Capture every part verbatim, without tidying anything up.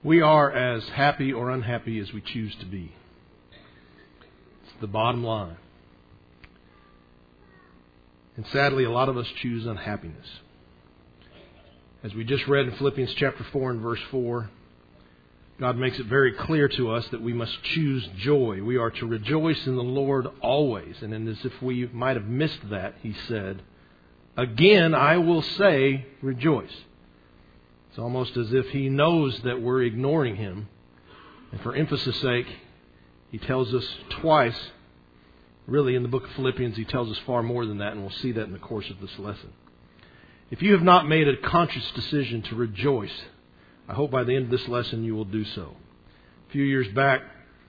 We are as happy or unhappy as we choose to be. It's the bottom line. And sadly, a lot of us choose unhappiness. As we just read in Philippians chapter four and verse four, God makes it very clear to us that we must choose joy. We are to rejoice in the Lord always. And then as if we might have missed that, He said, "Again, I will say, rejoice." It's almost as if He knows that we're ignoring Him. And for emphasis' sake, He tells us twice. Really, in the book of Philippians, He tells us far more than that, and we'll see that in the course of this lesson. If you have not made a conscious decision to rejoice, I hope by the end of this lesson you will do so. A few years back,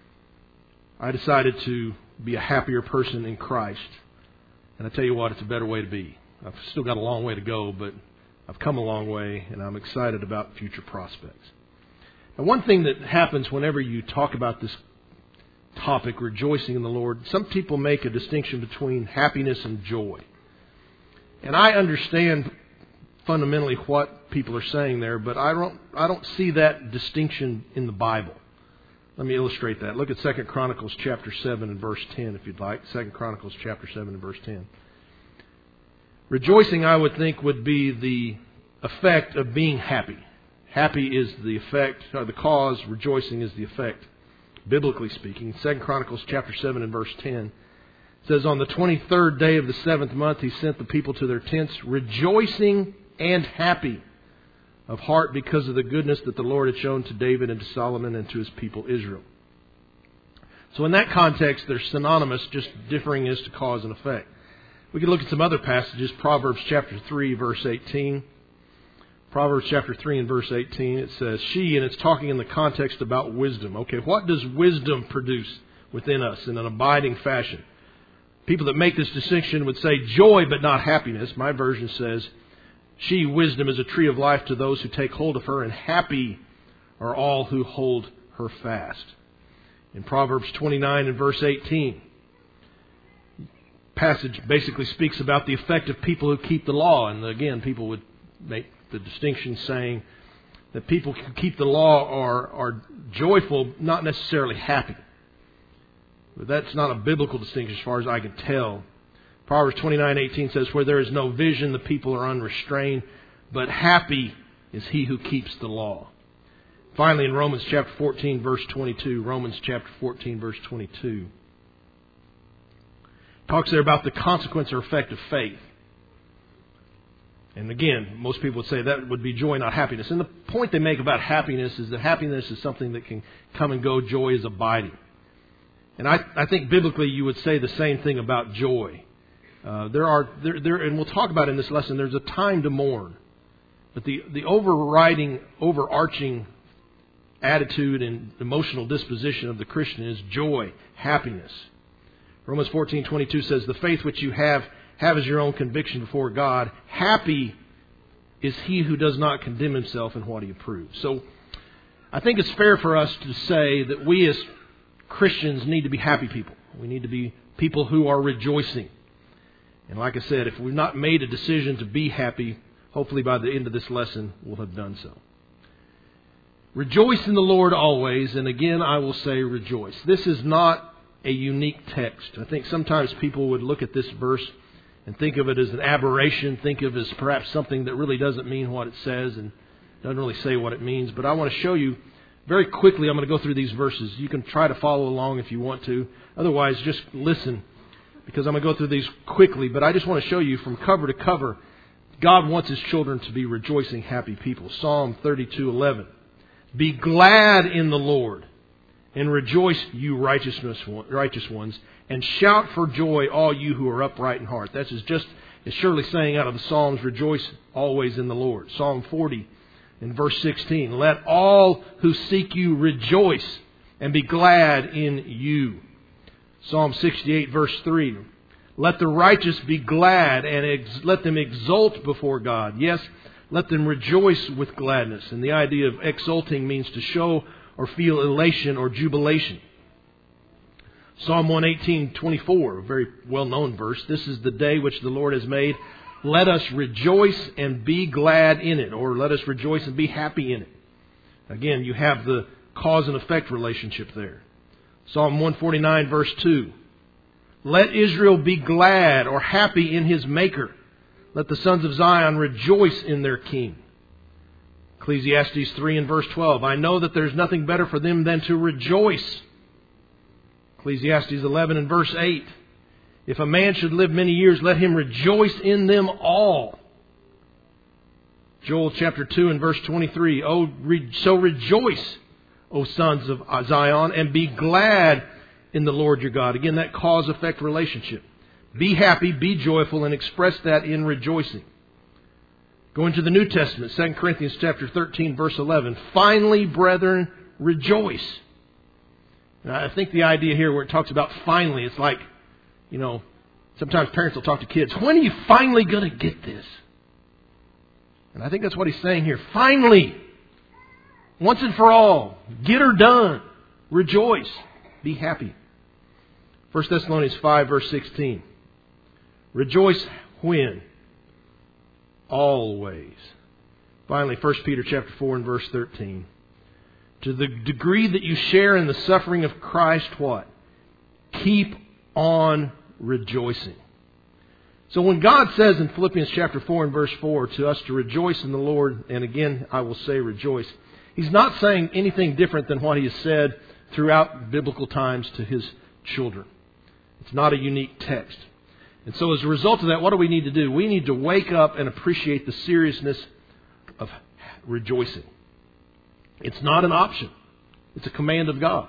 I decided to be a happier person in Christ. And I tell you what, it's a better way to be. I've still got a long way to go, but I've come a long way, and I'm excited about future prospects. Now, one thing that happens whenever you talk about this topic, rejoicing in the Lord, some people make a distinction between happiness and joy. And I understand fundamentally what people are saying there, but I don't I don't see that distinction in the Bible. Let me illustrate that. Look at Second Chronicles chapter seven and verse ten, if you'd like. Second Chronicles chapter seven and verse ten. Rejoicing, I would think, would be the effect of being happy. Happy is the effect, or the cause. Rejoicing is the effect, biblically speaking. Second Chronicles chapter seven and verse ten says, "On the twenty-third day of the seventh month, He sent the people to their tents, rejoicing and happy of heart because of the goodness that the Lord had shown to David and to Solomon and to His people Israel." So in that context, they're synonymous, just differing as to cause and effect. We can look at some other passages. Proverbs chapter three, verse eighteen. Proverbs chapter three and verse eighteen, it says, "She," and it's talking in the context about wisdom. Okay, what does wisdom produce within us in an abiding fashion? People that make this distinction would say joy but not happiness. My version says, "She, wisdom, is a tree of life to those who take hold of her, and happy are all who hold her fast." In Proverbs twenty-nine and verse eighteen, passage basically speaks about the effect of people who keep the law. And again, people would make the distinction saying that people who keep the law are, are joyful, not necessarily happy. But that's not a biblical distinction as far as I can tell. Proverbs twenty-nine eighteen says, "Where there is no vision, the people are unrestrained, but happy is he who keeps the law." Finally, in Romans chapter fourteen, verse twenty-two, Romans chapter fourteen, verse twenty-two, talks there about the consequence or effect of faith. And again, most people would say that would be joy, not happiness. And the point they make about happiness is that happiness is something that can come and go. Joy is abiding. And I, I think biblically you would say the same thing about joy. Uh, there are, there, there, and we'll talk about in this lesson, there's a time to mourn. But the, the overriding, overarching attitude and emotional disposition of the Christian is joy, happiness. Romans fourteen twenty-two says, "The faith which you have, have as your own conviction before God. Happy is he who does not condemn himself in what he approves." So I think it's fair for us to say that we as Christians need to be happy people. We need to be people who are rejoicing. And like I said, if we've not made a decision to be happy, hopefully by the end of this lesson we'll have done so. Rejoice in the Lord always, and again I will say rejoice. This is not a unique text. I think sometimes people would look at this verse and think of it as an aberration, think of it as perhaps something that really doesn't mean what it says and doesn't really say what it means. But I want to show you very quickly, I'm going to go through these verses. You can try to follow along if you want to. Otherwise, just listen, because I'm going to go through these quickly. But I just want to show you from cover to cover, God wants His children to be rejoicing, happy people. Psalm thirty-two eleven. "Be glad in the Lord, and rejoice, you righteousness, righteous ones, and shout for joy, all you who are upright in heart." That's just as surely saying out of the Psalms, "Rejoice always in the Lord." Psalm forty in verse sixteen, "Let all who seek you rejoice and be glad in you." Psalm sixty-eight verse three, "Let the righteous be glad and ex- let them exult before God. Yes, let them rejoice with gladness." And the idea of exulting means to show or feel elation or jubilation. Psalm one eighteen twenty-four, a very well-known verse. "This is the day which the Lord has made. Let us rejoice and be glad in it." Or let us rejoice and be happy in it. Again, you have the cause and effect relationship there. Psalm one forty-nine verse two. Let Israel be glad or happy in his Maker. Let the sons of Zion rejoice in their King. Ecclesiastes three and verse twelve. I know that there's nothing better for them than to rejoice. Ecclesiastes eleven and verse eight. If a man should live many years, let him rejoice in them all. Joel chapter two and verse twenty-three. Oh, re- so rejoice, O sons of Zion, and be glad in the Lord your God. Again, that cause-effect relationship. Be happy, be joyful, and express that in rejoicing. Going to the New Testament, Second Corinthians chapter thirteen, verse eleven. Finally, brethren, rejoice. And I think the idea here where it talks about finally, it's like, you know, sometimes parents will talk to kids, when are you finally going to get this? And I think that's what he's saying here. Finally, once and for all, get her done. Rejoice. Be happy. First Thessalonians five, verse sixteen. Rejoice when? Always. Finally, First Peter chapter four and verse thirteen. To the degree that you share in the suffering of Christ, what? Keep on rejoicing. So when God says in Philippians chapter four and verse four to us to rejoice in the Lord, and again I will say rejoice, He's not saying anything different than what He has said throughout biblical times to His children. It's not a unique text. And so as a result of that, what do we need to do? We need to wake up and appreciate the seriousness of rejoicing. It's not an option. It's a command of God.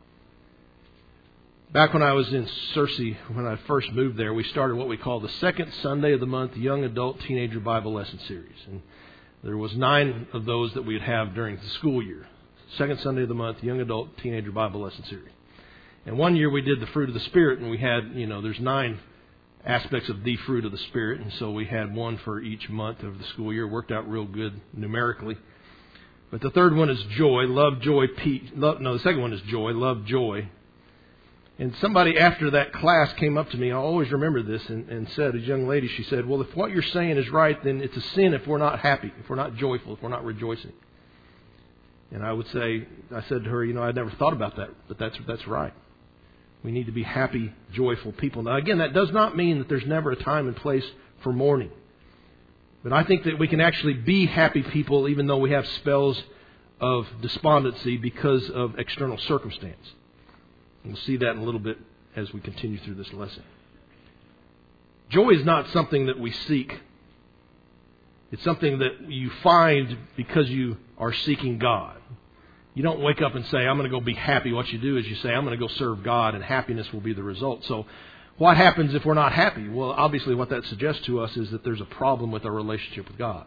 Back when I was in Searcy, when I first moved there, we started what we call the second Sunday of the month Young Adult Teenager Bible Lesson Series. And there was nine of those that we'd have during the school year. Second Sunday of the month, Young Adult Teenager Bible Lesson Series. And one year we did the fruit of the Spirit, and we had, you know, there's nine aspects of the fruit of the Spirit, and so we had one for each month of the school year. It worked out real good numerically. But the third one is joy, love, joy, peace. Love, no, the second one is joy, love, joy. And somebody after that class came up to me, I always remember this, and, and said, a young lady, she said, well, if what you're saying is right, then it's a sin if we're not happy, if we're not joyful, if we're not rejoicing. And I would say, I said to her, you know, I'd never thought about that, but that's that's right. We need to be happy, joyful people. Now, again, that does not mean that there's never a time and place for mourning. But I think that we can actually be happy people even though we have spells of despondency because of external circumstance. And we'll see that in a little bit as we continue through this lesson. Joy is not something that we seek. It's something that you find because you are seeking God. You don't wake up and say, I'm going to go be happy. What you do is you say, I'm going to go serve God, and happiness will be the result. So what happens if we're not happy? Well, obviously what that suggests to us is that there's a problem with our relationship with God.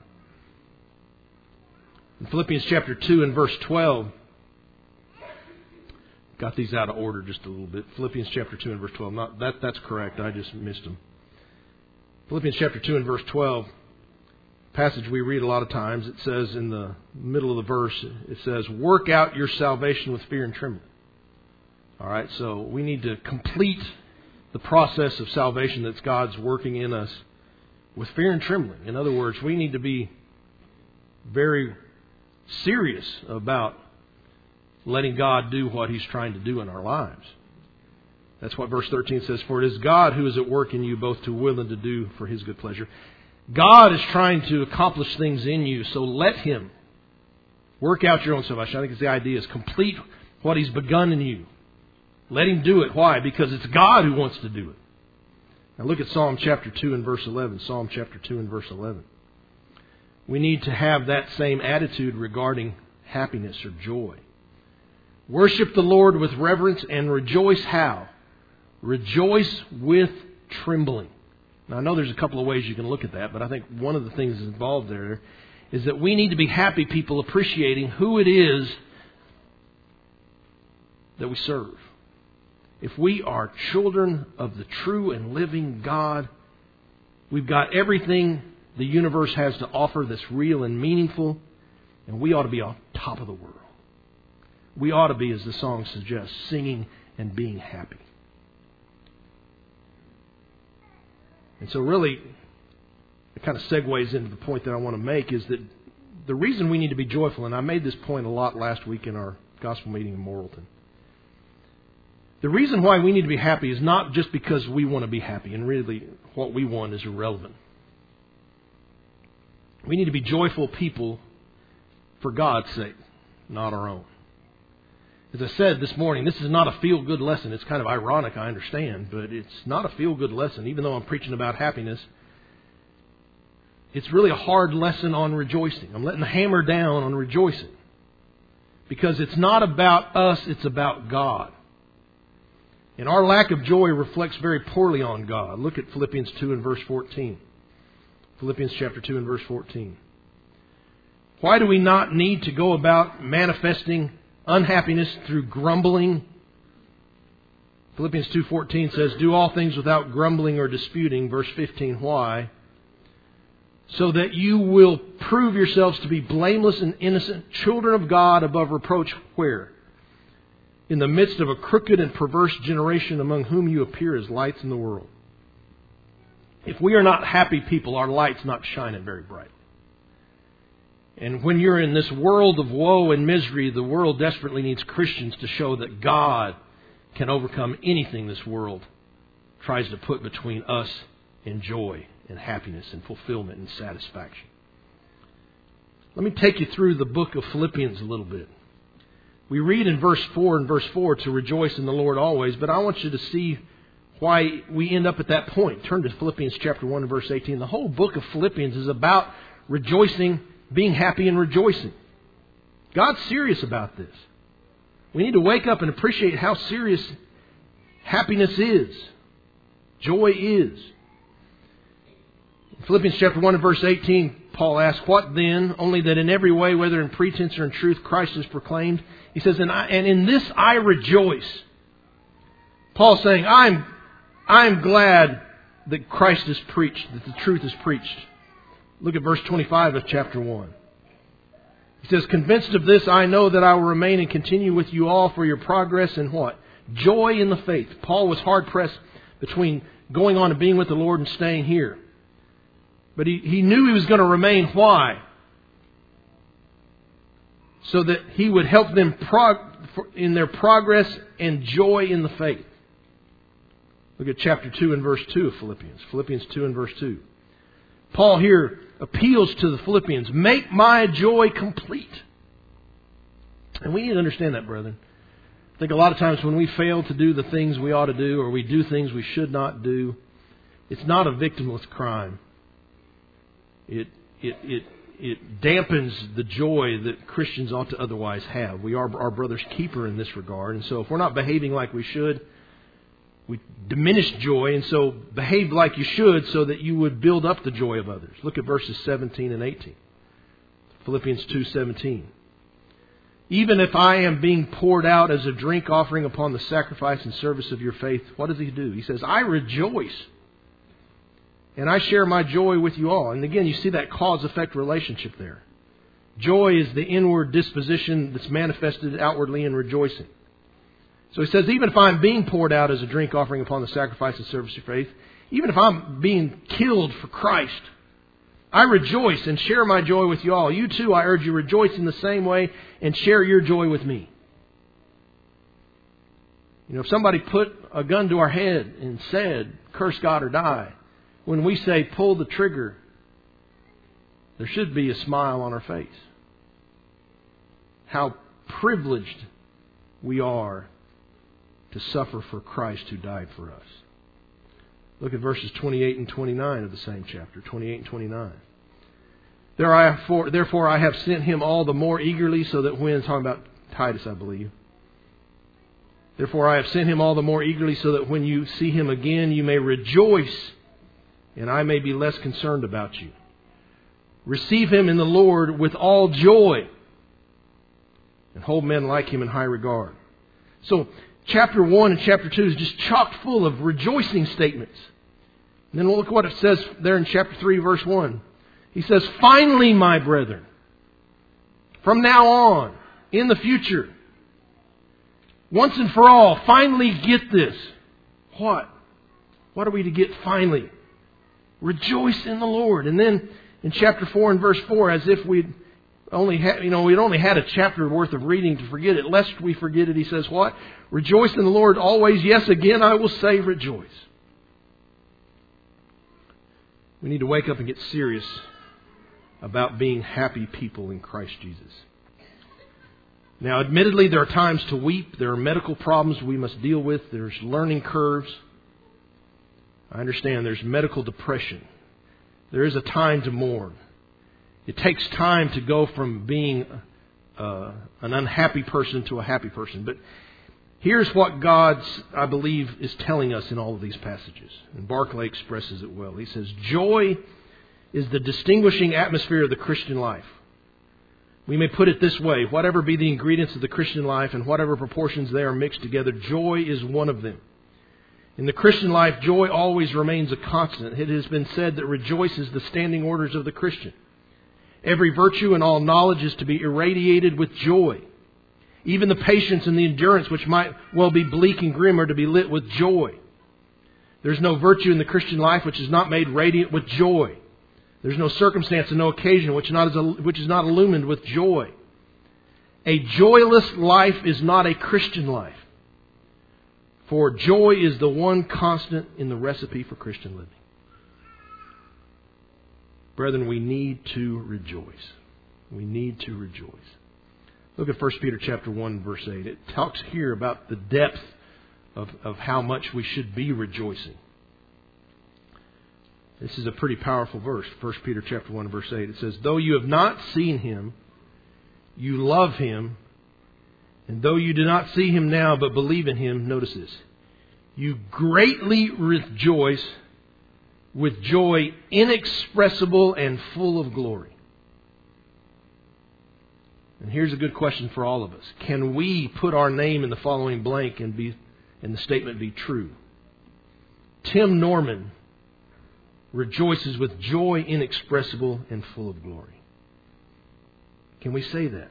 In Philippians chapter two and verse twelve, got these out of order just a little bit. Philippians chapter two and verse twelve. Not, that, that's correct. I just missed them. Philippians chapter two and verse twelve. Passage we read a lot of times. It says in the middle of the verse, it says, work out your salvation with fear and trembling. All right, so we need to complete the process of salvation that's God's working in us with fear and trembling. In other words, we need to be very serious about letting God do what He's trying to do in our lives. That's what verse thirteen says, for it is God who is at work in you both to will and to do for His good pleasure. God is trying to accomplish things in you, so let Him work out your own salvation. I think it's the idea is complete what He's begun in you. Let Him do it. Why? Because it's God who wants to do it. Now look at Psalm chapter two and verse eleven. Psalm chapter two and verse eleven. We need to have that same attitude regarding happiness or joy. Worship the Lord with reverence and rejoice how? Rejoice with trembling. Now, I know there's a couple of ways you can look at that, but I think one of the things involved there is that we need to be happy people appreciating who it is that we serve. If we are children of the true and living God, we've got everything the universe has to offer that's real and meaningful, and we ought to be on top of the world. We ought to be, as the song suggests, singing and being happy. And so really, it kind of segues into the point that I want to make is that the reason we need to be joyful, and I made this point a lot last week in our gospel meeting in Morrilton. The reason why we need to be happy is not just because we want to be happy, and really what we want is irrelevant. We need to be joyful people for God's sake, not our own. As I said this morning, this is not a feel-good lesson. It's kind of ironic, I understand, but it's not a feel-good lesson. Even though I'm preaching about happiness, it's really a hard lesson on rejoicing. I'm letting the hammer down on rejoicing. Because it's not about us, it's about God. And our lack of joy reflects very poorly on God. Look at Philippians two and verse fourteen. Philippians chapter two and verse fourteen. Why do we not need to go about manifesting unhappiness through grumbling? Philippians two fourteen says, do all things without grumbling or disputing. Verse fifteen, why? So that you will prove yourselves to be blameless and innocent, children of God above reproach. Where? In the midst of a crooked and perverse generation among whom you appear as lights in the world. If we are not happy people, our light's not shining very bright. And when you're in this world of woe and misery, the world desperately needs Christians to show that God can overcome anything this world tries to put between us and joy and happiness and fulfillment and satisfaction. Let me take you through the book of Philippians a little bit. We read in verse four and verse four to rejoice in the Lord always, but I want you to see why we end up at that point. Turn to Philippians chapter one and verse eighteen. The whole book of Philippians is about rejoicing, being happy and rejoicing. God's serious about this. We need to wake up and appreciate how serious happiness is. Joy is. In Philippians chapter one and verse eighteen, Paul asks, what then? Only that in every way, whether in pretense or in truth, Christ is proclaimed. He says, and, I, and in this I rejoice. Paul's saying, I'm, I'm glad that Christ is preached, that the truth is preached. Look at verse twenty-five of chapter one. He says, convinced of this, I know that I will remain and continue with you all for your progress and what? Joy in the faith. Paul was hard-pressed between going on and being with the Lord and staying here. But he, he knew he was going to remain. Why? So that he would help them prog- in their progress and joy in the faith. Look at chapter two and verse two of Philippians. Philippians two and verse two. Paul here appeals to the Philippians. Make my joy complete. And we need to understand that, brethren. I think a lot of times when we fail to do the things we ought to do, or we do things we should not do, it's not a victimless crime. It it it it dampens the joy that Christians ought to otherwise have. We are our brother's keeper in this regard. And so if we're not behaving like we should, we diminish joy. And so behave like you should so that you would build up the joy of others. Look at verses seventeen and eighteen. Philippians two seventeen. Even if I am being poured out as a drink offering upon the sacrifice and service of your faith, what does he do? He says, I rejoice. And I share my joy with you all. And again, you see that cause-effect relationship there. Joy is the inward disposition that's manifested outwardly in rejoicing. So he says, even if I'm being poured out as a drink offering upon the sacrifice and service of faith, even if I'm being killed for Christ, I rejoice and share my joy with you all. You too, I urge you, rejoice in the same way and share your joy with me. You know, if somebody put a gun to our head and said, curse God or die, when we say pull the trigger, there should be a smile on our face. How privileged we are to suffer for Christ who died for us. Look at verses twenty-eight and twenty-nine of the same chapter. twenty-eight and twenty-nine. There I have for, therefore I have sent him all the more eagerly, so that when, talking about Titus, I believe. Therefore I have sent him all the more eagerly, so that when you see him again, you may rejoice, and I may be less concerned about you. Receive him in the Lord with all joy, and hold men like him in high regard. So, chapter one and chapter two is just chock full of rejoicing statements. And then we'll look at what it says there in chapter three, verse one. He says, finally, my brethren, from now on, in the future, once and for all, finally get this. What? What are we to get finally? Rejoice in the Lord. And then in chapter four and verse four, as if we'd Only ha- you know, we'd only had a chapter worth of reading to forget it. Lest we forget it, he says what? Rejoice in the Lord always. Yes, again I will say rejoice. We need to wake up and get serious about being happy people in Christ Jesus. Now, admittedly, there are times to weep. There are medical problems we must deal with. There's learning curves. I understand there's medical depression. There is a time to mourn. It takes time to go from being uh, an unhappy person to a happy person. But here's what God, I believe, is telling us in all of these passages. And Barclay expresses it well. He says, joy is the distinguishing atmosphere of the Christian life. We may put it this way: whatever be the ingredients of the Christian life and whatever proportions they are mixed together, joy is one of them. In the Christian life, joy always remains a constant. It has been said that rejoice is the standing orders of the Christian. Every virtue and all knowledge is to be irradiated with joy. Even the patience and the endurance, which might well be bleak and grim, are to be lit with joy. There's no virtue in the Christian life which is not made radiant with joy. There's no circumstance and no occasion which, not is, which is not illumined with joy. A joyless life is not a Christian life. For joy is the one constant in the recipe for Christian living. Brethren, we need to rejoice. We need to rejoice. Look at First Peter chapter one, verse eight. It talks here about the depth of, of how much we should be rejoicing. This is a pretty powerful verse. First Peter chapter one, verse eight. It says, though you have not seen Him, you love Him. And though you do not see Him now, but believe in Him, notice this, you greatly rejoice with joy inexpressible and full of glory. And here's a good question for all of us. Can we put our name in the following blank and be and the statement be true? Tim Norman rejoices with joy inexpressible and full of glory. Can we say that?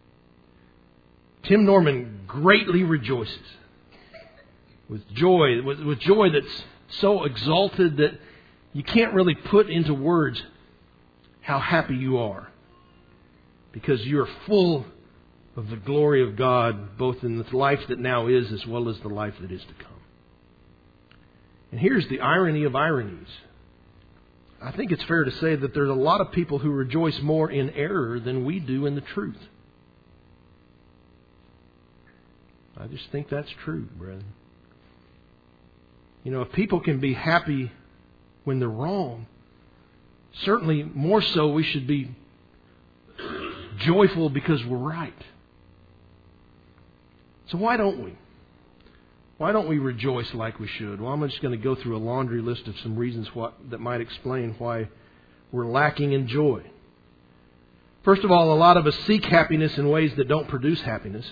Tim Norman greatly rejoices with joy, with, with joy that's so exalted that you can't really put into words how happy you are, because you're full of the glory of God, both in the life that now is as well as the life that is to come. And here's the irony of ironies. I think it's fair to say that there's a lot of people who rejoice more in error than we do in the truth. I just think that's true, brethren. You know, if people can be happy when they're wrong, certainly more so we should be joyful because we're right. So why don't we? Why don't we rejoice like we should? Well, I'm just going to go through a laundry list of some reasons what, that might explain why we're lacking in joy. First of all, a lot of us seek happiness in ways that don't produce happiness.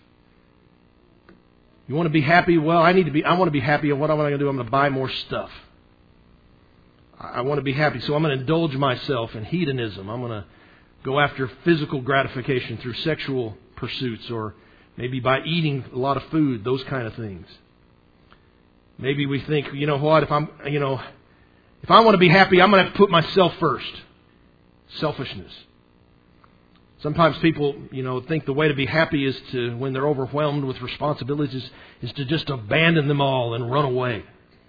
You want to be happy? Well, I need to be. I want to be happy. And what am I going to do? I'm going to buy more stuff. I want to be happy, so I'm going to indulge myself in hedonism. I'm going to go after physical gratification through sexual pursuits, or maybe by eating a lot of food, those kind of things. Maybe we think, you know what, if I'm, you know, if I want to be happy, I'm going to have to put myself first. Selfishness. Sometimes people, you know, think the way to be happy is to, when they're overwhelmed with responsibilities, is to just abandon them all and run away.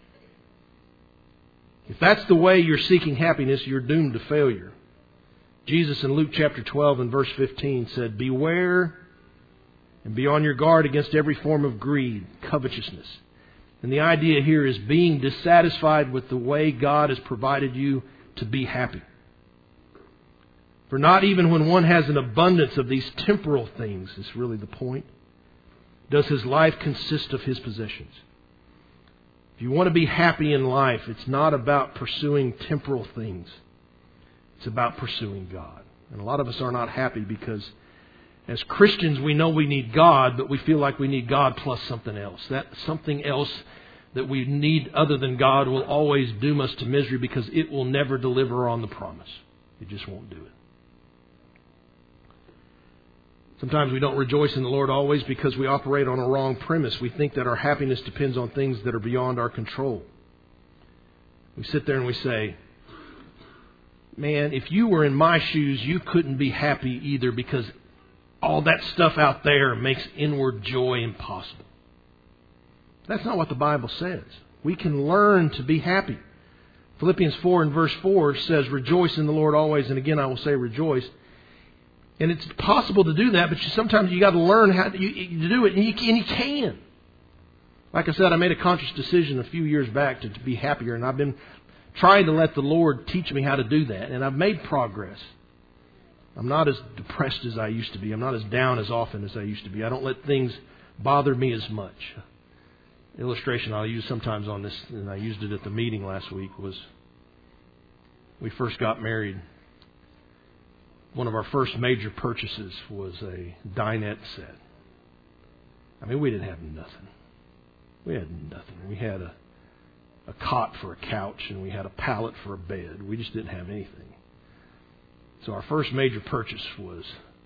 If that's the way you're seeking happiness, you're doomed to failure. Jesus in Luke chapter twelve and verse fifteen said, beware and be on your guard against every form of greed, covetousness. And the idea here is being dissatisfied with the way God has provided you to be happy. For not even when one has an abundance of these temporal things, is really the point, does his life consist of his possessions. If you want to be happy in life, it's not about pursuing temporal things. It's about pursuing God. And a lot of us are not happy because as Christians we know we need God, but we feel like we need God plus something else. That something else that we need other than God will always doom us to misery because it will never deliver on the promise. It just won't do it. Sometimes we don't rejoice in the Lord always because we operate on a wrong premise. We think that our happiness depends on things that are beyond our control. We sit there and we say, man, if you were in my shoes, you couldn't be happy either, because all that stuff out there makes inward joy impossible. That's not what the Bible says. We can learn to be happy. Philippians four and verse four says, rejoice in the Lord always. And again, I will say rejoice. And it's possible to do that, but sometimes you got to learn how to, you, you do it, and you, and you can. Like I said, I made a conscious decision a few years back to, to be happier, and I've been trying to let the Lord teach me how to do that, and I've made progress. I'm not as depressed as I used to be. I'm not as down as often as I used to be. I don't let things bother me as much. Illustration I'll use sometimes on this, and I used it at the meeting last week, was we first got married. One of our first major purchases was a dinette set. I mean, we didn't have nothing. We had nothing. We had a, a cot for a couch, and we had a pallet for a bed. We just didn't have anything. So our first major purchase was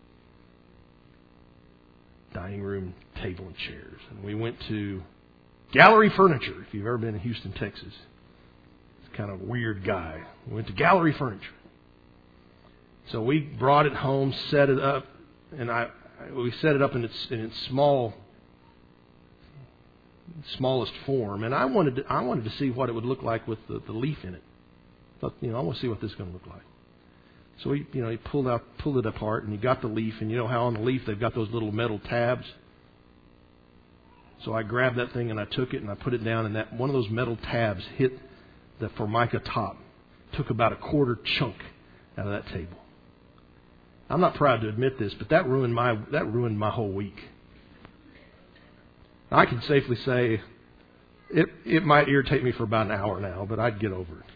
dining room table and chairs. And we went to Gallery Furniture, if you've ever been in Houston, Texas. It's kind of a weird guy. We went to Gallery Furniture. So we brought it home, set it up, and I we set it up in its in its small smallest form. And I wanted to, I wanted to see what it would look like with the, the leaf in it. I thought, you know, I want to see what this is going to look like. So he, you know, he pulled out pulled it apart, and he got the leaf, and you know how on the leaf they've got those little metal tabs. So I grabbed that thing and I took it and I put it down, and that one of those metal tabs hit the Formica top. Took about a quarter chunk out of that table. I'm not proud to admit this, but that ruined my that ruined my whole week. I can safely say it it might irritate me for about an hour now, but I'd get over it.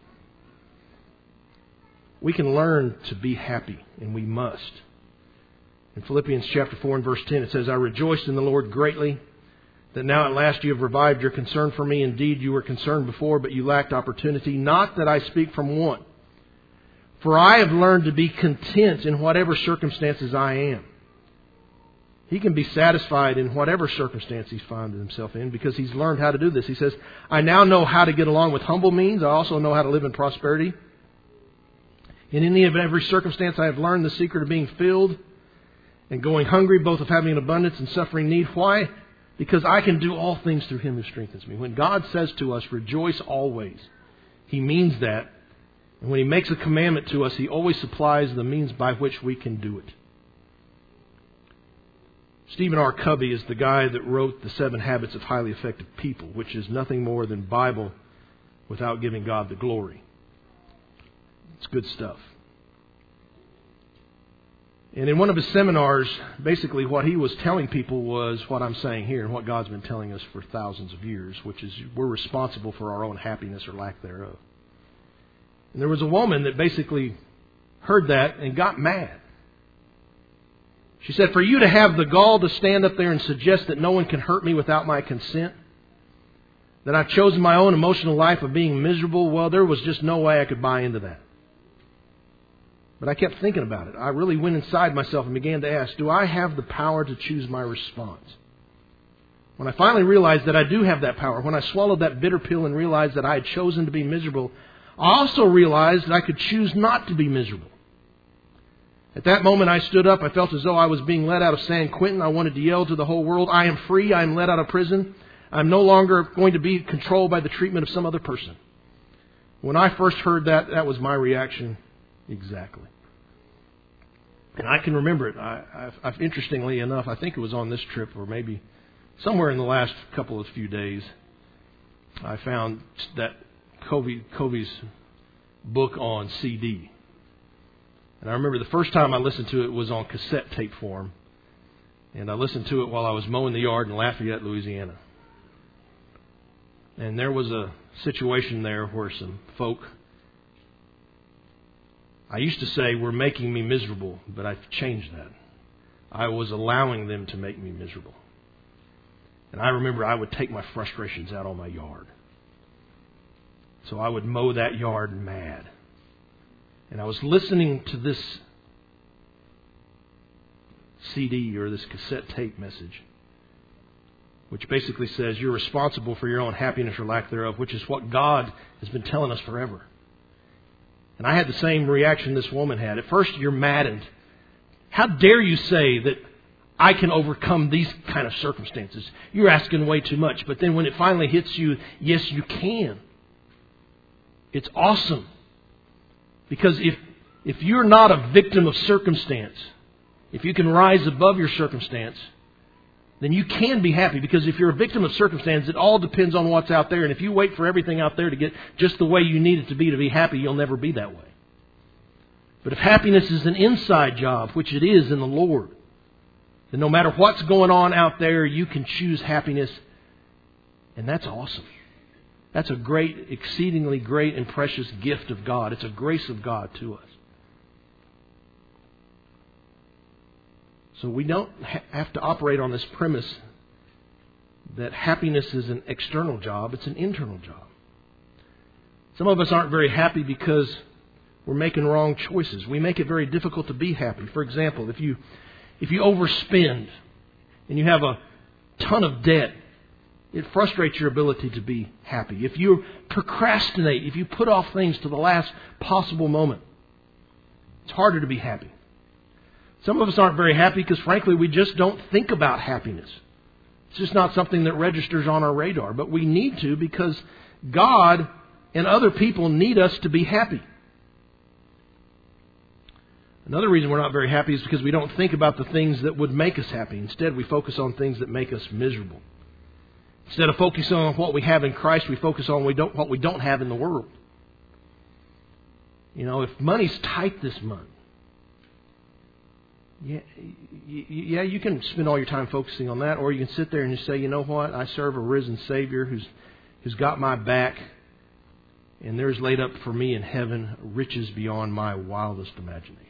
We can learn to be happy, and we must. In Philippians chapter four and verse ten, it says, I rejoiced in the Lord greatly, that now at last you have revived your concern for me. Indeed, you were concerned before, but you lacked opportunity. Not that I speak from want. For I have learned to be content in whatever circumstances I am. He can be satisfied in whatever circumstance he's found himself in, because he's learned how to do this. He says, I now know how to get along with humble means. I also know how to live in prosperity. In any of every circumstance, I have learned the secret of being filled and going hungry, both of having an abundance and suffering need. Why? Because I can do all things through Him who strengthens me. When God says to us, rejoice always, He means that. And when He makes a commandment to us, He always supplies the means by which we can do it. Stephen R. Covey is the guy that wrote The Seven Habits of Highly Effective People, which is nothing more than Bible without giving God the glory. It's good stuff. And in one of his seminars, basically what he was telling people was what I'm saying here and what God's been telling us for thousands of years, which is we're responsible for our own happiness or lack thereof. And there was a woman that basically heard that and got mad. She said, for you to have the gall to stand up there and suggest that no one can hurt me without my consent, that I've chosen my own emotional life of being miserable, well, there was just no way I could buy into that. But I kept thinking about it. I really went inside myself and began to ask, do I have the power to choose my response? When I finally realized that I do have that power, when I swallowed that bitter pill and realized that I had chosen to be miserable, I also realized that I could choose not to be miserable. At that moment I stood up. I felt as though I was being let out of San Quentin. I wanted to yell to the whole world, I am free. I am let out of prison. I'm no longer going to be controlled by the treatment of some other person. When I first heard that, that was my reaction. Exactly. And I can remember it. I, I, I, interestingly enough, I think it was on this trip or maybe somewhere in the last couple of few days, I found that Covey, Covey's book on C D. And I remember the first time I listened to it was on cassette tape form. And I listened to it while I was mowing the yard in Lafayette, Louisiana. And there was a situation there where some folk, I used to say, were making me miserable, but I've changed that. I was allowing them to make me miserable. And I remember I would take my frustrations out on my yard. So I would mow that yard mad. And I was listening to this C D or this cassette tape message, which basically says you're responsible for your own happiness or lack thereof, which is what God has been telling us forever. And I had the same reaction this woman had. At first, you're maddened. How dare you say that I can overcome these kind of circumstances? You're asking way too much. But then when it finally hits you, yes, you can. It's awesome. Because if if you're not a victim of circumstance, if you can rise above your circumstance, then you can be happy. Because if you're a victim of circumstance, it all depends on what's out there. And if you wait for everything out there to get just the way you need it to be to be happy, you'll never be that way. But if happiness is an inside job, which it is in the Lord, then no matter what's going on out there, you can choose happiness. And that's awesome. That's a great, exceedingly great and precious gift of God. It's a grace of God to us. So we don't ha- have to operate on this premise that happiness is an external job. It's an internal job. Some of us aren't very happy because we're making wrong choices. We make it very difficult to be happy. For example, if you if you overspend and you have a ton of debt, it frustrates your ability to be happy. If you procrastinate, if you put off things to the last possible moment, it's harder to be happy. Some of us aren't very happy because, frankly, we just don't think about happiness. It's just not something that registers on our radar. But we need to, because God and other people need us to be happy. Another reason we're not very happy is because we don't think about the things that would make us happy. Instead, we focus on things that make us miserable. Instead of focusing on what we have in Christ, we focus on we don't, what we don't have in the world. You know, if money's tight this month, yeah, yeah, you can spend all your time focusing on that, or you can sit there and just say, you know what, I serve a risen Savior who's who's got my back, and there's laid up for me in heaven riches beyond my wildest imagination.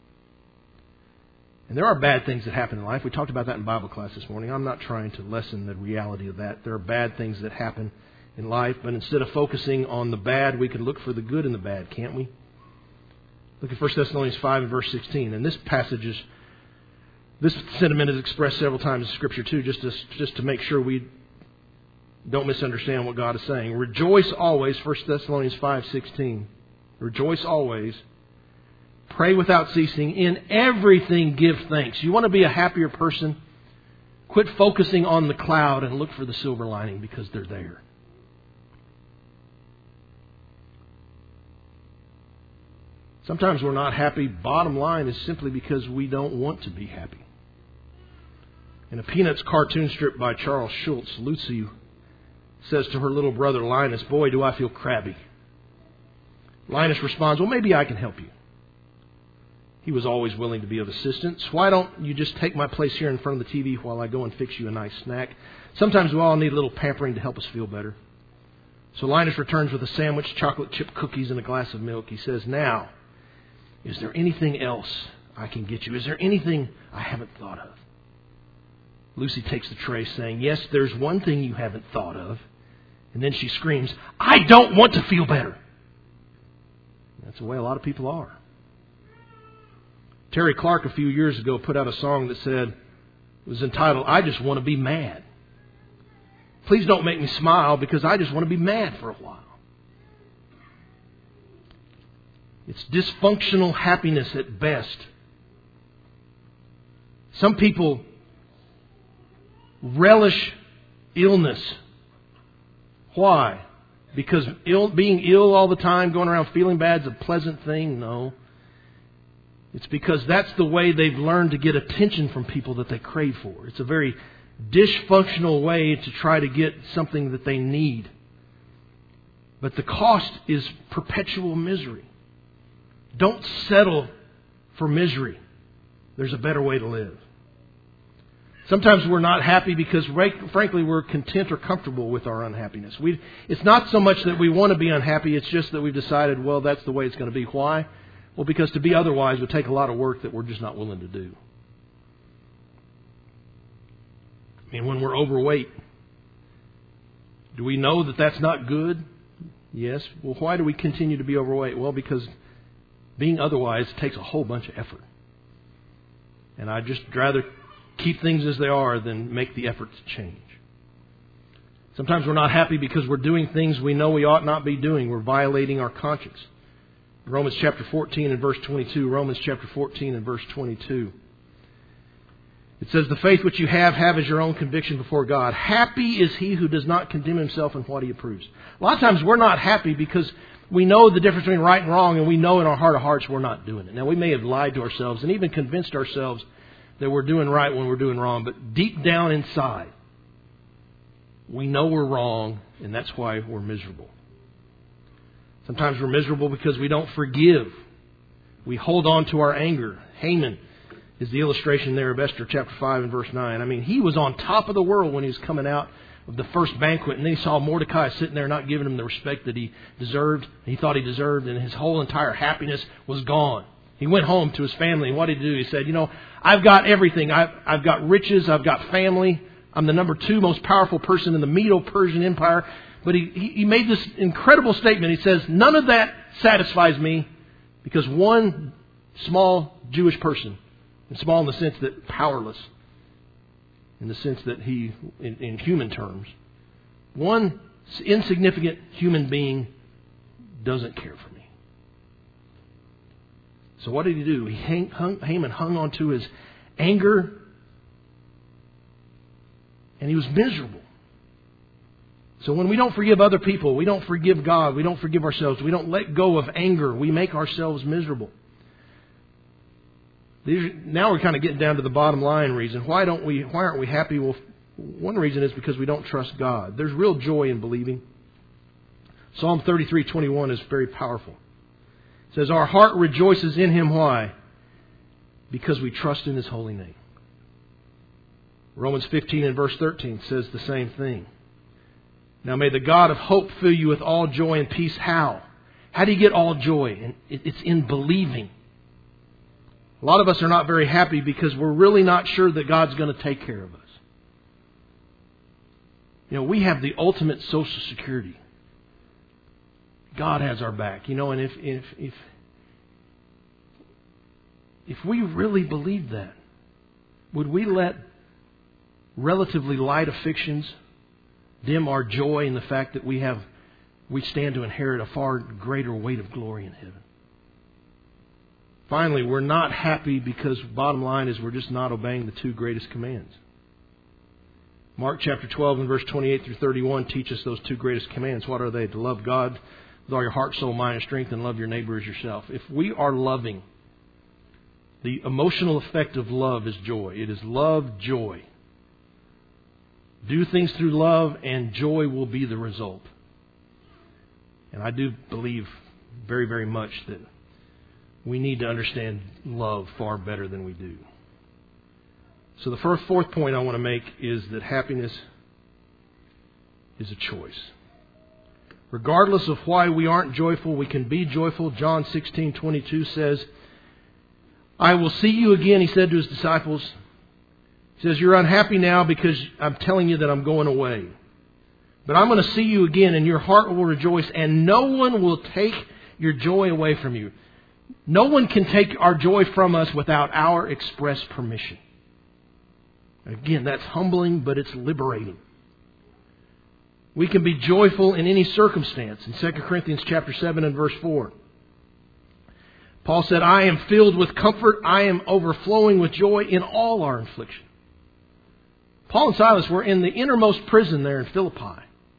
And there are bad things that happen in life. We talked about that in Bible class this morning. I'm not trying to lessen the reality of that. There are bad things that happen in life, but instead of focusing on the bad, we can look for the good in the bad, can't we? Look at First Thessalonians five and verse sixteen. And this passage is, this sentiment is expressed several times in Scripture too, just to, just to make sure we don't misunderstand what God is saying. Rejoice always, First Thessalonians five sixteen. Rejoice always. Pray without ceasing. In everything give thanks. You want to be a happier person? Quit focusing on the cloud and look for the silver lining, because they're there. Sometimes we're not happy. Bottom line is simply because we don't want to be happy. In a Peanuts cartoon strip by Charles Schulz, Lucy says to her little brother Linus, "Boy, do I feel crabby." Linus responds, "Well, maybe I can help you." He was always willing to be of assistance. "Why don't you just take my place here in front of the T V while I go and fix you a nice snack? Sometimes we all need a little pampering to help us feel better." So Linus returns with a sandwich, chocolate chip cookies, and a glass of milk. He says, "Now, is there anything else I can get you? Is there anything I haven't thought of?" Lucy takes the tray, saying, "Yes, there's one thing you haven't thought of." And then she screams, "I don't want to feel better." That's the way a lot of people are. Terry Clark a few years ago put out a song that said, it was entitled, "I Just Want to Be Mad." Please don't make me smile, because I just want to be mad for a while. It's dysfunctional happiness at best. Some people relish illness. Why? Because ill, being ill all the time, going around feeling bad, is a pleasant thing? No. It's because that's the way they've learned to get attention from people that they crave for. It's a very dysfunctional way to try to get something that they need. But the cost is perpetual misery. Don't settle for misery. There's a better way to live. Sometimes we're not happy because, frankly, we're content or comfortable with our unhappiness. We, it's not so much that we want to be unhappy, it's just that we've decided, well, that's the way it's going to be. Why? Well, because to be otherwise would take a lot of work that we're just not willing to do. I mean, when we're overweight, do we know that that's not good? Yes. Well, why do we continue to be overweight? Well, because being otherwise takes a whole bunch of effort. And I'd just rather keep things as they are than make the effort to change. Sometimes we're not happy because we're doing things we know we ought not be doing. We're violating our conscience. Romans chapter fourteen and verse twenty-two. Romans chapter fourteen and verse twenty-two. It says, the faith which you have, have as your own conviction before God. Happy is he who does not condemn himself in what he approves. A lot of times we're not happy because we know the difference between right and wrong, and we know in our heart of hearts we're not doing it. Now, we may have lied to ourselves and even convinced ourselves that we're doing right when we're doing wrong, but deep down inside, we know we're wrong, and that's why we're miserable. Sometimes we're miserable because we don't forgive. We hold on to our anger. Haman is the illustration there of Esther chapter five and verse nine. I mean, he was on top of the world when he was coming out of the first banquet, and then he saw Mordecai sitting there not giving him the respect that he deserved, he thought he deserved, and his whole entire happiness was gone. He went home to his family, and what did he do? He said, you know, I've got everything. I've, I've got riches. I've got family. I'm the number two most powerful person in the Medo-Persian Empire. But he, he made this incredible statement. He says, none of that satisfies me because one small Jewish person, and small in the sense that powerless, in the sense that he, in, in human terms, one insignificant human being doesn't care for me. So what did he do? He hang, hung, Haman hung on to his anger, and he was miserable. So when we don't forgive other people, we don't forgive God, we don't forgive ourselves, we don't let go of anger, we make ourselves miserable. These are, now we're kind of getting down to the bottom line reason. Why don't we? Why aren't we happy? Well, one reason is because we don't trust God. There's real joy in believing. Psalm thirty-three twenty-one is very powerful. It says, our heart rejoices in Him. Why? Because we trust in His holy name. Romans fifteen and verse thirteen says the same thing. Now may the God of hope fill you with all joy and peace. How? How do you get all joy? And it's in believing. A lot of us are not very happy because we're really not sure that God's going to take care of us. You know, we have the ultimate social security. God has our back. You know, and if if if if we really believed that, would we let relatively light afflictions dim our joy in the fact that we have we stand to inherit a far greater weight of glory in heaven? Finally, we're not happy because bottom line is we're just not obeying the two greatest commands. Mark chapter twelve and verse twenty-eight through thirty-one teach us those two greatest commands. What are they? To love God with all your heart, soul, mind, and strength, and love your neighbor as yourself. If we are loving, the emotional effect of love is joy. It is love, joy. Do things through love, and joy will be the result. And I do believe very, very much that we need to understand love far better than we do. So the first, fourth point I want to make is that happiness is a choice. Regardless of why we aren't joyful, we can be joyful. John sixteen twenty-two says, I will see you again, He said to His disciples. He says, you're unhappy now because I'm telling you that I'm going away. But I'm going to see you again, and your heart will rejoice, and no one will take your joy away from you. No one can take our joy from us without our express permission. Again, that's humbling, but it's liberating. We can be joyful in any circumstance. In Second Corinthians chapter seven and verse four, Paul said, I am filled with comfort. I am overflowing with joy in all our affliction. Paul and Silas were in the innermost prison there in Philippi.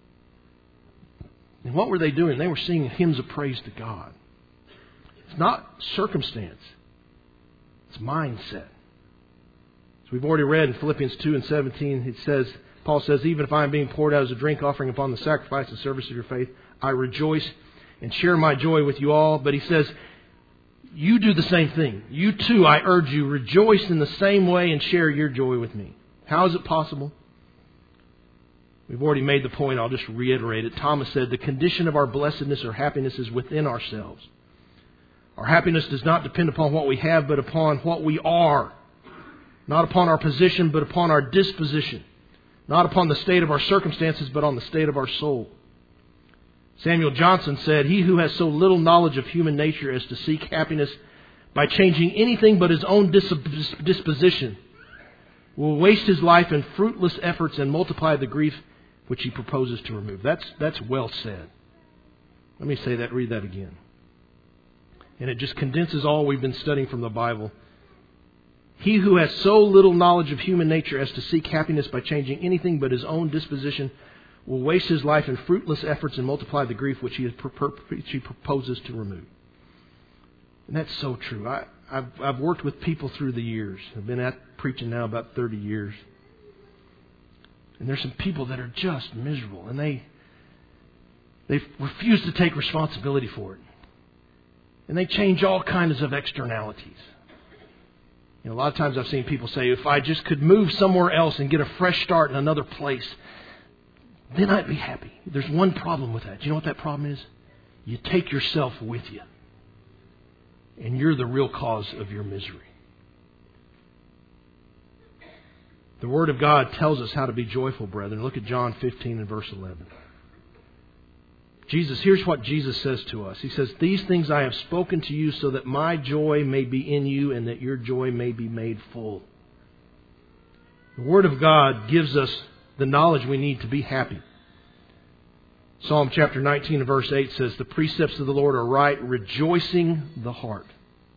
And what were they doing? They were singing hymns of praise to God. It's not circumstance. It's mindset. As we've already read in Philippians two and seventeen, it says, Paul says, even if I am being poured out as a drink offering upon the sacrifice and service of your faith, I rejoice and share my joy with you all. But he says, you do the same thing. You too, I urge you, rejoice in the same way and share your joy with me. How is it possible? We've already made the point. I'll just reiterate it. Thomas said, the condition of our blessedness or happiness is within ourselves. Our happiness does not depend upon what we have, but upon what we are. Not upon our position, but upon our disposition. Not upon the state of our circumstances, but on the state of our soul. Samuel Johnson said, he who has so little knowledge of human nature as to seek happiness by changing anything but his own disposition will waste his life in fruitless efforts and multiply the grief which he proposes to remove. That's, that's well said. Let me say that, read that again. And it just condenses all we've been studying from the Bible. He who has so little knowledge of human nature as to seek happiness by changing anything but his own disposition will waste his life in fruitless efforts and multiply the grief which he, has, which he proposes to remove. And that's so true. I, I've, I've worked with people through the years. I've been at preaching now about thirty years. And there's some people that are just miserable. And they, they refuse to take responsibility for it. And they change all kinds of externalities. You know, a lot of times I've seen people say, if I just could move somewhere else and get a fresh start in another place, then I'd be happy. There's one problem with that. Do you know what that problem is? You take yourself with you. And you're the real cause of your misery. The Word of God tells us how to be joyful, brethren. Look at John fifteen and verse eleven. Jesus, here's what Jesus says to us. He says, these things I have spoken to you so that my joy may be in you and that your joy may be made full. The Word of God gives us the knowledge we need to be happy. Psalm chapter nineteen and verse eight says, the precepts of the Lord are right, rejoicing the heart.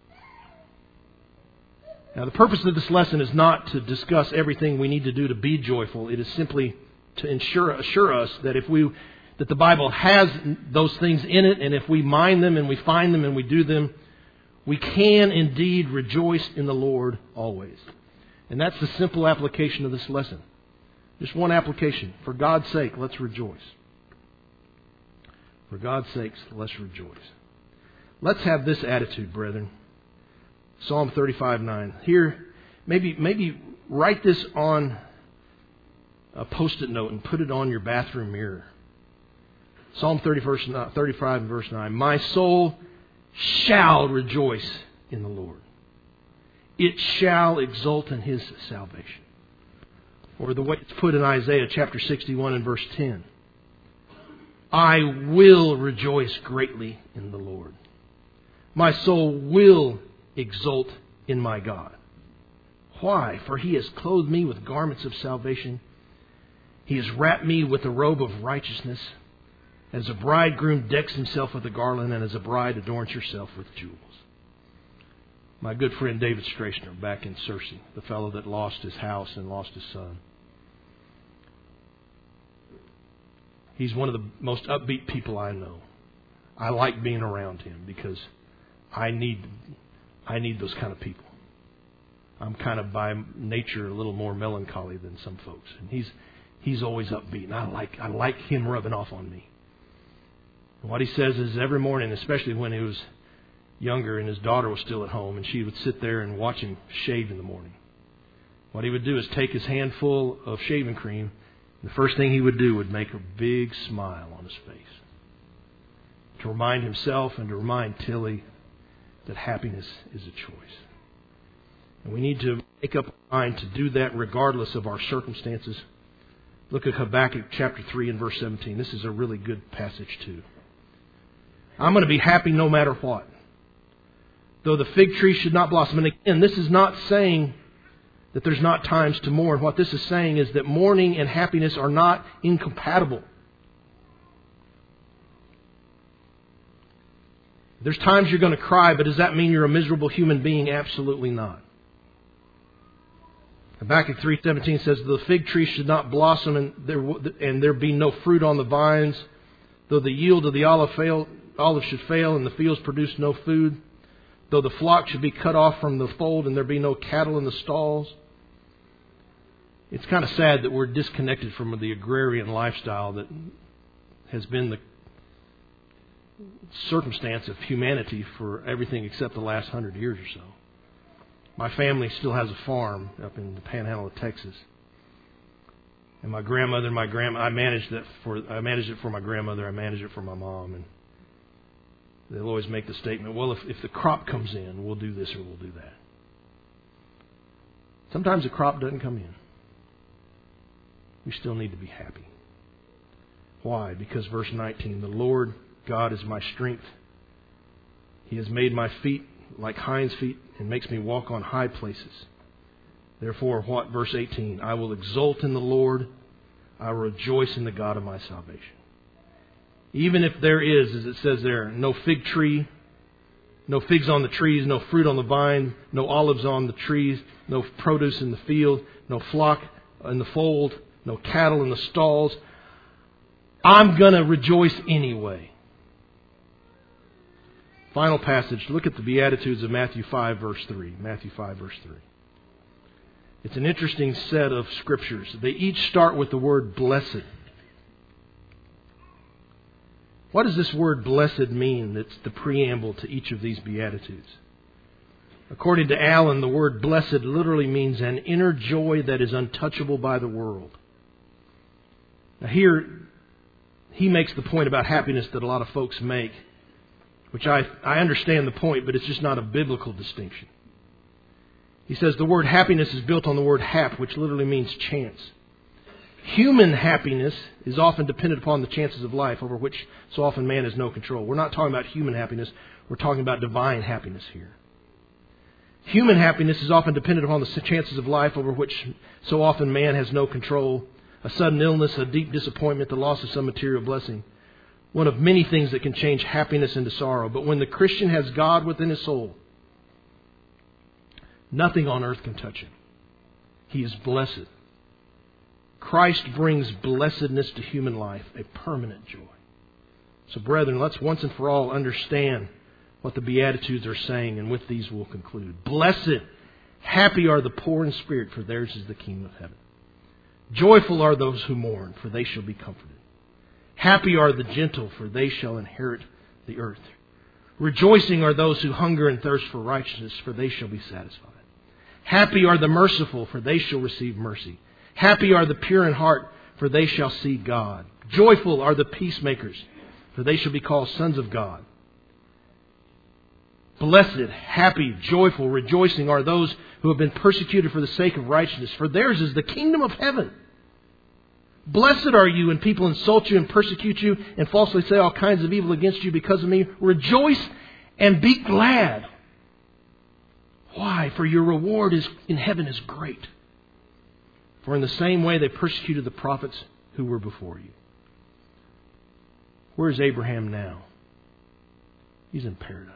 Now, the purpose of this lesson is not to discuss everything we need to do to be joyful. It is simply to ensure, assure us that if we that the Bible has those things in it, and if we mind them and we find them and we do them, we can indeed rejoice in the Lord always. And that's the simple application of this lesson. Just one application. For God's sake, let's rejoice. For God's sake, let's rejoice. Let's have this attitude, brethren. Psalm thirty-five nine. Here, maybe maybe write this on a post-it note and put it on your bathroom mirror. Psalm thirty-five and verse nine. My soul shall rejoice in the Lord. It shall exult in His salvation. Or the way it's put in Isaiah chapter sixty-one and verse ten. I will rejoice greatly in the Lord. My soul will exult in my God. Why? For He has clothed me with garments of salvation. He has wrapped me with a robe of righteousness. As a bridegroom decks himself with a garland, and as a bride adorns herself with jewels. My good friend David Strachner back in Searcy, the fellow that lost his house and lost his son. He's one of the most upbeat people I know. I like being around him because I need I need those kind of people. I'm kind of by nature a little more melancholy than some folks, and he's he's always upbeat, and I like I like him rubbing off on me. And what he says is every morning, especially when he was younger and his daughter was still at home, and she would sit there and watch him shave in the morning. What he would do is take his handful of shaving cream, and the first thing he would do would make a big smile on his face to remind himself and to remind Tilly that happiness is a choice. And we need to make up our mind to do that regardless of our circumstances. Look at Habakkuk chapter three and verse seventeen. This is a really good passage too. I'm going to be happy no matter what. Though the fig tree should not blossom. And again, this is not saying that there's not times to mourn. What this is saying is that mourning and happiness are not incompatible. There's times you're going to cry, but does that mean you're a miserable human being? Absolutely not. Habakkuk three seventeen says, the fig tree should not blossom and there, and there be no fruit on the vines. Though the yield of the olive, fail, olive should fail and the fields produce no food. Though the flock should be cut off from the fold and there be no cattle in the stalls. It's kind of sad that we're disconnected from the agrarian lifestyle that has been the circumstance of humanity for everything except the last hundred years or so. My family still has a farm up in the panhandle of Texas. And my grandmother and my grandma, I managed that for, I managed it for my grandmother, I managed it for my mom. And they'll always make the statement, well, if, if the crop comes in, we'll do this or we'll do that. Sometimes the crop doesn't come in. We still need to be happy. Why? Because verse nineteen, the Lord God is my strength. He has made my feet like hinds' feet and makes me walk on high places. Therefore, what? Verse eighteen, I will exult in the Lord. I will rejoice in the God of my salvation. Even if there is, as it says there, no fig tree, No figs on the trees, no fruit on the vine, no olives on the trees, no produce in the field, no flock in the fold, no cattle in the stalls. I'm going to rejoice anyway. Final passage. Look at the Beatitudes of Matthew five, verse three. Matthew five, verse three. It's an interesting set of scriptures. They each start with the word blessed. What does this word blessed mean? That's the preamble to each of these Beatitudes. According to Allen, the word blessed literally means an inner joy that is untouchable by the world. Now here, he makes the point about happiness that a lot of folks make, which I, I understand the point, but it's just not a biblical distinction. He says the word happiness is built on the word hap, which literally means chance. Human happiness is often dependent upon the chances of life, over which so often man has no control. We're not talking about human happiness. We're talking about divine happiness here. Human happiness is often dependent upon the chances of life, over which so often man has no control. A sudden illness, a deep disappointment, the loss of some material blessing. One of many things that can change happiness into sorrow. But when the Christian has God within his soul, nothing on earth can touch him. He is blessed. Christ brings blessedness to human life, a permanent joy. So brethren, let's once and for all understand what the Beatitudes are saying, and with these we'll conclude. Blessed, happy are the poor in spirit, for theirs is the kingdom of heaven. Joyful are those who mourn, for they shall be comforted. Happy are the gentle, for they shall inherit the earth. Rejoicing are those who hunger and thirst for righteousness, for they shall be satisfied. Happy are the merciful, for they shall receive mercy. Happy are the pure in heart, for they shall see God. Joyful are the peacemakers, for they shall be called sons of God. Blessed, happy, joyful, rejoicing are those who have been persecuted for the sake of righteousness, for theirs is the kingdom of heaven. Blessed are you when people insult you and persecute you and falsely say all kinds of evil against you because of me. Rejoice and be glad. Why? For your reward is in heaven is great. For in the same way they persecuted the prophets who were before you. Where is Abraham now? He's in paradise.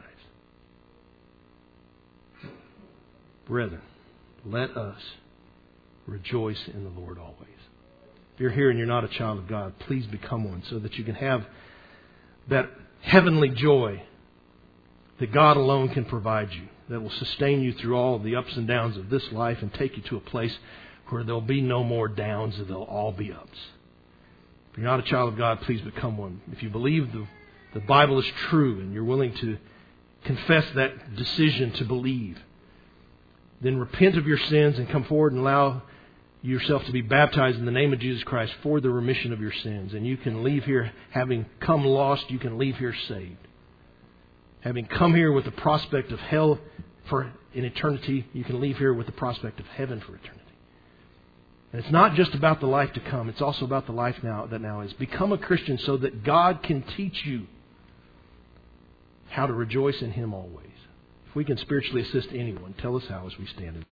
Brethren, let us rejoice in the Lord always. If you're here and you're not a child of God, please become one so that you can have that heavenly joy that God alone can provide you, that will sustain you through all of the ups and downs of this life and take you to a place where there'll be no more downs and they'll all be ups. If you're not a child of God, please become one. If you believe the, the Bible is true and you're willing to confess that decision to believe, then repent of your sins and come forward and allow yourself to be baptized in the name of Jesus Christ for the remission of your sins. And you can leave here having come lost, you can leave here saved. Having come here with the prospect of hell for in eternity, you can leave here with the prospect of heaven for eternity. And it's not just about the life to come, it's also about the life now that now is. Become a Christian so that God can teach you how to rejoice in Him always. If we can spiritually assist anyone, tell us how as we stand in